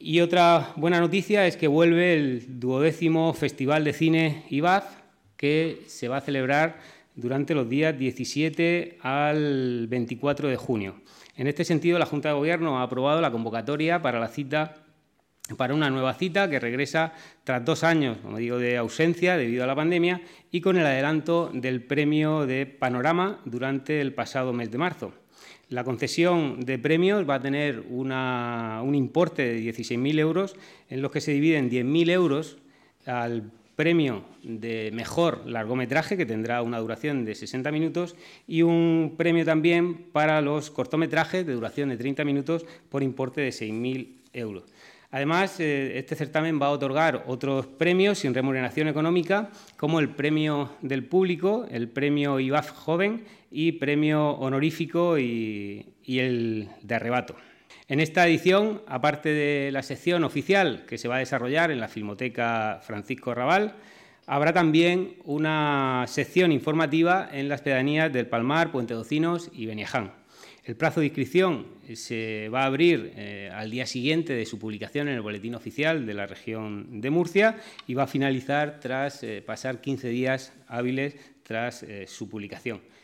Y otra buena noticia es que vuelve el 12º Festival de Cine IBAZ, que se va a celebrar durante los días 17 al 24 de junio. En este sentido, la Junta de Gobierno ha aprobado la convocatoria para una nueva cita que regresa tras 2 años, como digo, de ausencia debido a la pandemia y con el adelanto del premio de Panorama durante el pasado mes de marzo. La concesión de premios va a tener un importe de 16.000 euros, en los que se dividen 10.000 euros al premio de mejor largometraje, que tendrá una duración de 60 minutos, y un premio también para los cortometrajes de duración de 30 minutos por importe de 6.000 euros. Además, este certamen va a otorgar otros premios sin remuneración económica, como el premio del público, el premio IBAZ Joven y premio honorífico y el de arrebato. En esta edición, aparte de la sección oficial que se va a desarrollar en la Filmoteca Francisco Rabal, habrá también una sección informativa en las pedanías del Palmar, Puente de Ocinos y Beniaján. El plazo de inscripción se va a abrir al día siguiente de su publicación en el Boletín Oficial de la Región de Murcia y va a finalizar tras pasar 15 días hábiles tras su publicación.